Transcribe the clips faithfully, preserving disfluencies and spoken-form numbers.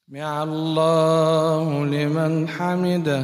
سمع الله لمن حمده.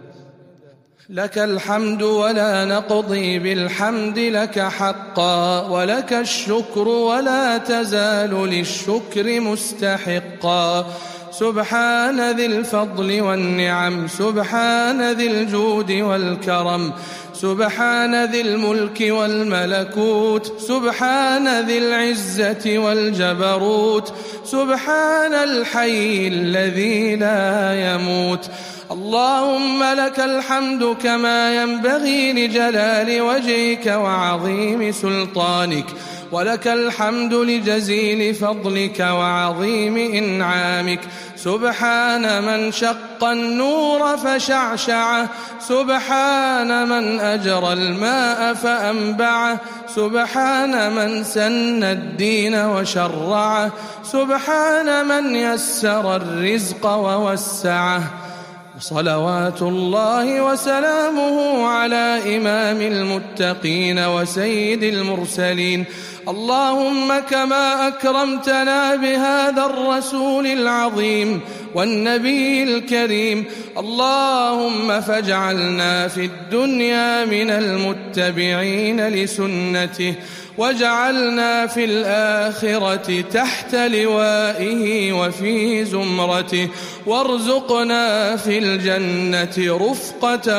لك الحمد ولا نقضي بالحمد لك حقا، ولك الشكر ولا تزال للشكر مستحقا. سبحان ذي الفضل والنعم، سبحان ذي الجود والكرم، سبحان ذي الملك والملكوت، سبحان ذي العزة والجبروت، سبحان الحي الذي لا يموت. اللهم لك الحمد كما ينبغي لجلال وجهك وعظيم سلطانك، ولك الحمد لجزيل فضلك وعظيم إنعامك. سبحان من شق النور فشعشعه، سبحان من أجرى الماء فأنبعه، سبحان من سن الدين وشرعه، سبحان من يسر الرزق ووسعه. صلوات الله وسلامه على إمام المتقين وسيد المرسلين. اللهم كما أكرمتنا بهذا الرسول العظيم والنبي الكريم، اللهم فاجعلنا في الدنيا من المتبعين لسنته، واجعلنا في الآخرة تحت لوائه وفي زمرته، وارزقنا في الجنة رفقته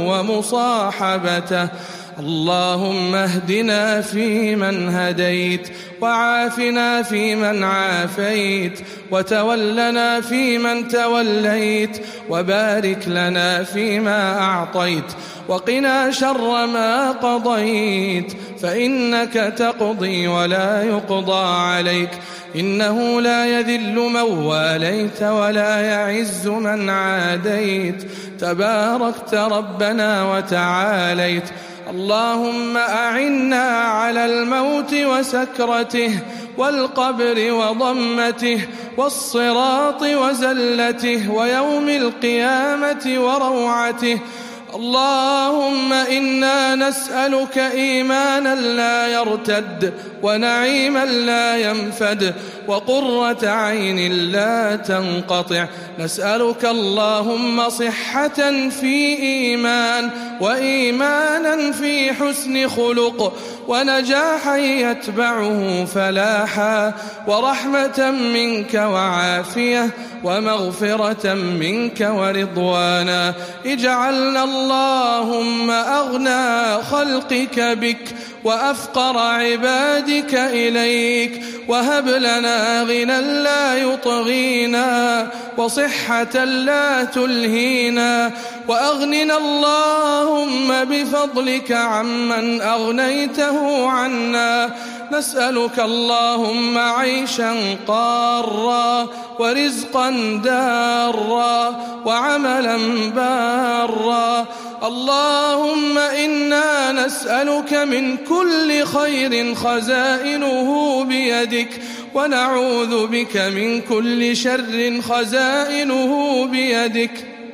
ومصاحبته. اللهم اهدنا فيمن هديت، وعافنا فيمن عافيت، وتولنا فيمن توليت، وبارك لنا فيما أعطيت، وقنا شر ما قضيت، فإنك تقضي ولا يقضى عليك، إنه لا يذل من واليت ولا يعز من عاديت، تباركت ربنا وتعاليت. اللهم أعنا على الموت وسكرته، والقبر وضمته، والصراط وزلته، ويوم القيامة وروعته. اللهم إنا نسألك إيمانا لا يرتد، ونعيما لا ينفد، وقرة عين لا تنقطع. نسألك اللهم صحة في إيمان، وإيمانا في حسن خلق، ونجاحا يتبعه فلاحا، ورحمة منك وعافية، ومغفرة منك ورضوانا. اجعلنا اللهم أغنى خلقك بك، وأفقر عبادك إليك، وهب لنا غنى لا يطغينا، وصحة لا تلهينا، وأغننا اللهم بفضلك عمن أغنيته عنا. نسألك اللهم عيشا قارا، ورزقا دارا، وعملا بارا. اللهم إنا نسألك من كل خير خزائنه بيدك، ونعوذ بك من كل شر خزائنه بيدك.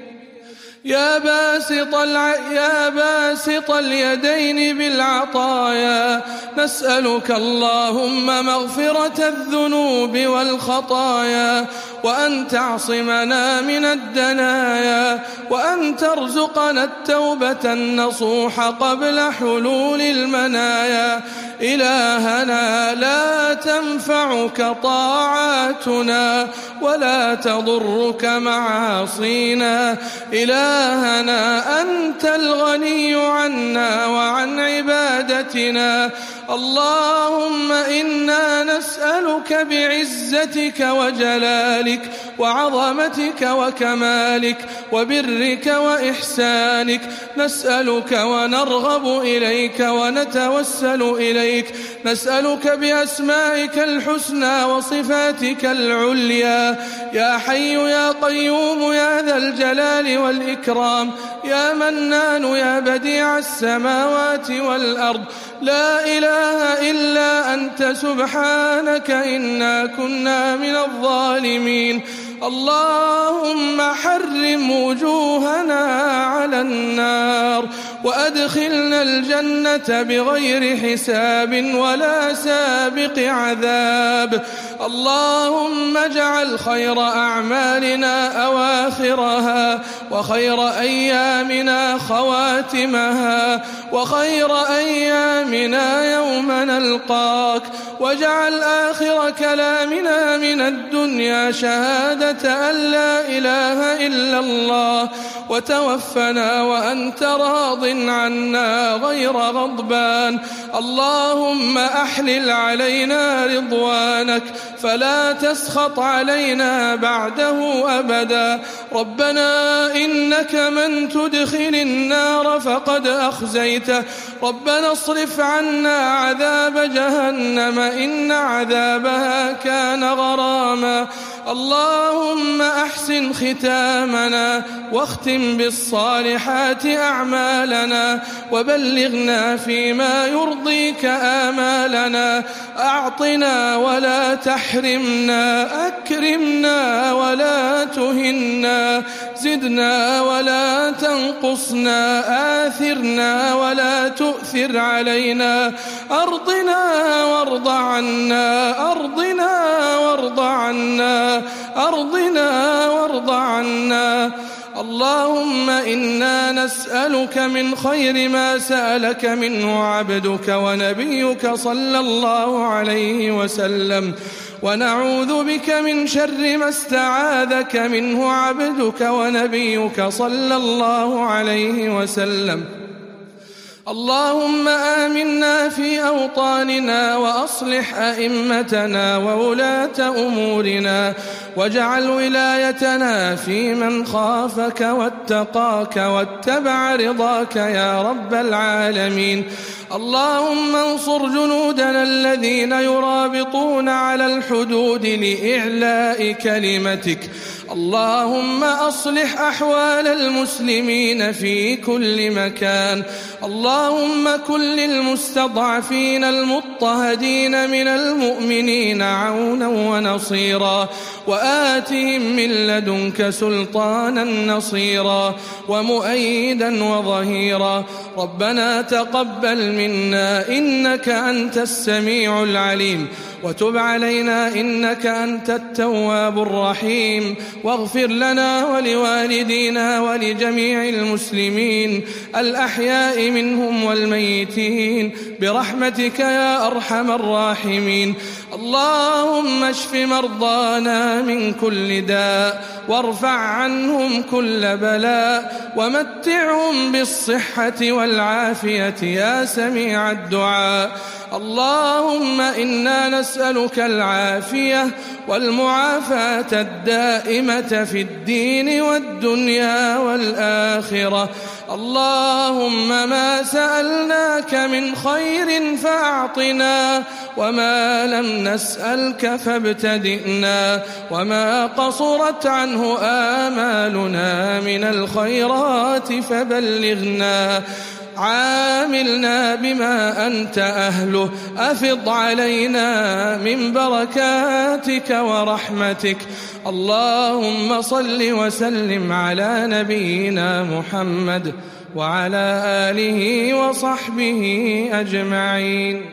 يا باسط, الع... يا باسط اليدين بالعطايا، نسألك اللهم مغفرة الذنوب والخطايا، وأن تعصمنا من الدنايا، وأن ترزقنا التوبة النصوح قبل حلول المنايا. إلهنا لا تنفعك طاعاتنا، ولا تضرك معاصينا. إلهنا أنت الغني عنا وعن عبادتنا. اللهم إنا نسألك بعزتك وجلالك وعظمتك وكمالك وبرك وإحسانك، نسألك ونرغب إليك ونتوسل إليك. نسألك بأسمائك الحسنى وصفاتك العليا، يا حي يا قيوم يا ذا الجلال والإكرام، يا منان يا بديع السماوات والأرض، لا إله إلا أنت سبحانك إنا كنا من الظالمين. اللهم حرم وجوهنا على النار، وأدخلنا الجنة بغير حساب ولا سابق عذاب. اللهم اجعل خير أعمالنا أواخرها، وخير أيامنا خواتمها، وخير أيامنا يوم نلقاك، واجعل آخر كلامنا من الدنيا شهادة أن لا إله إلا الله، وتوفنا وأنت راض عنا غير غضبان. اللهم أحلل علينا رضوانك فلا تسخط علينا بعده أبدا. ربنا إنك من تدخل النار فقد أخزيته. ربنا اصرف عنا عذاب جهنم إن عذابها كان غراما. اللهم أحسن ختامنا واختم بالصالحات أعمالنا، وبلغنا فيما يرضيك آمالنا. أعطنا ولا تحرمنا، أكرمنا ولا تهنا، زدنا ولا تنقصنا، آثرنا ولا تؤثر علينا. أرضنا وارض عنا، أرضنا وارض عنا، أرضنا وارض عنا. اللهم إنا نسألك من خير ما سألك منه عبدك ونبيك صلى الله عليه وسلم، ونعوذ بك من شر ما استعاذك منه عبدك ونبيك صلى الله عليه وسلم. اللهم آمنا في أوطاننا، وأصلح أئمتنا وولاة أمورنا، واجعل ولايتنا في من خافك واتقاك واتبع رضاك يا رب العالمين. اللهم انصر جنودنا الذين يرابطون على الحدود لإعلاء كلمتك. اللهم أصلح أحوال المسلمين في كل مكان. اللهم كن للمستضعفين المضطهدين من المؤمنين عونا ونصيرا، وآتهم من لدنك سلطانا نصيرا ومؤيدا وظهيرا. ربنا تقبل منا إنك أنت السميع العليم، وتب علينا إنك أنت التواب الرحيم. واغفر لنا ولوالدينا ولجميع المسلمين الأحياء منهم والميتين برحمتك يا أرحم الراحمين. اللهم اشف مرضانا من كل داء، وارفع عنهم كل بلاء، ومتعهم بالصحة والعافية يا سميع الدعاء. اللهم إنا نسألك العافية والمعافاة الدائمة في الدين والدنيا والآخرة. اللهم ما سألناك من خير فأعطنا، وما لم نسألك فابتدئنا، وما قصرت عنه آمالنا من الخيرات فبلغنا. عاملنا بما أنت أهله، أفض علينا من بركاتك ورحمتك. اللهم صل وسلم على نبينا محمد وعلى آله وصحبه أجمعين.